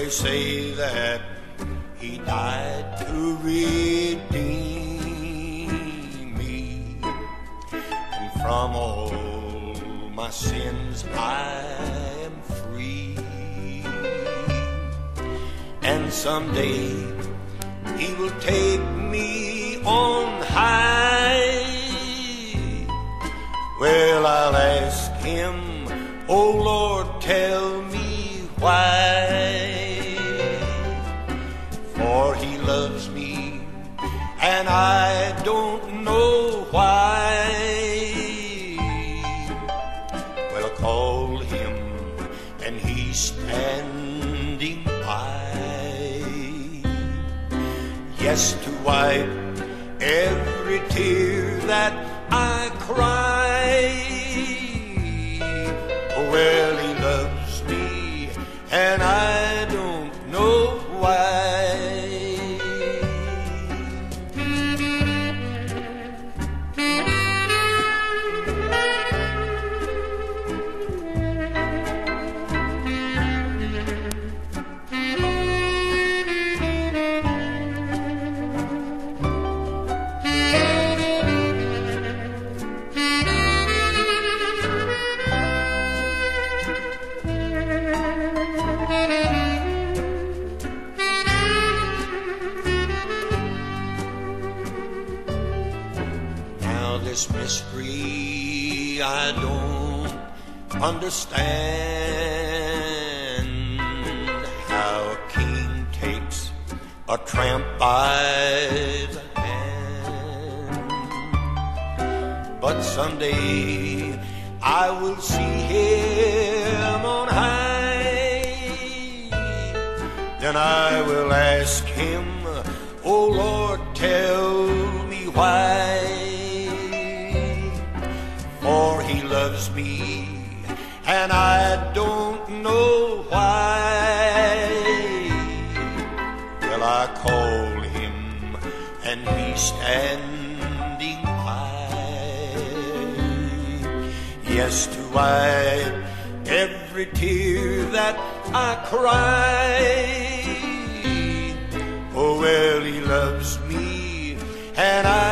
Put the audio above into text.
say that He died to redeem me, and from all my sins I am free. And someday He will take me on high. Well, I'll ask Him, oh Lord, tell me why. For He loves me, and I don't know why. Well, I call Him, and He's standing by. Yes, to wipe every tear that I cry. Oh, well, He loves me, and I don't know why. This mystery I don't understand, how a king takes a tramp by the hand. But someday I will see Him on high. Then I will ask Him, oh Lord, tell me why. For He loves me, and I don't know why. Well, I call Him, and He's standing by. Yes, to wipe every tear that I cry. Oh, well, He loves me, and I